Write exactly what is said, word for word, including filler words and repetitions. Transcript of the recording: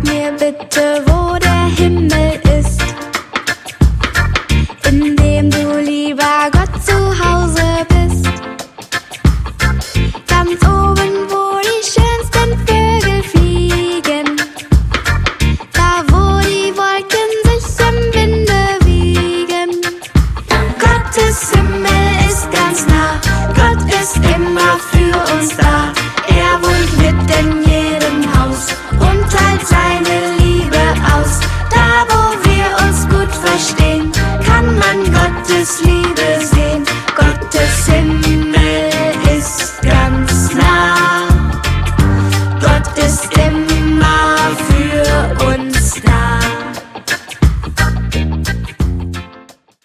mir bitte, wo der Himmel ist, in dem du, lieber Gott, zu Hause bist. Ganz oben, wo die schönsten Vögel fliegen, da wo die Wolken sich im Winde wiegen. Gottes Himmel ist ganz nah, Gott ist immer für uns da.